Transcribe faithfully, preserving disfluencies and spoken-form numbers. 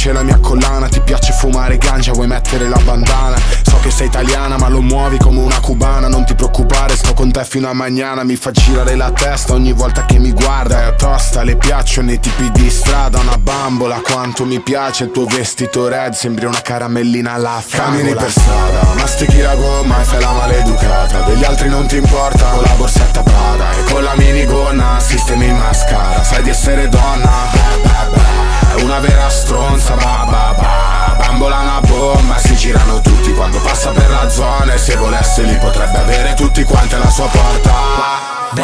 piace la mia collana, ti piace fumare ganja, vuoi mettere la bandana. So che sei italiana ma lo muovi come una cubana. Non ti preoccupare, sto con te fino a mañana. Mi fa girare la testa ogni volta che mi guarda. È tosta, le piacciono i tipi di strada. Una bambola, quanto mi piace il tuo vestito red. Sembri una caramellina alla fragola. Cammini per strada, mastichi la gomma e fai la maleducata. Degli altri non ti importa, con la borsetta Prada e con la minigonna sistemi il mascara. Sai di essere donna, bah, bah, bah. È una vera stronza, bah, bah, bah. Bambola una bomba, si girano tutti quando passa per la zona. E se volesse li potrebbe avere tutti quanti alla sua porta.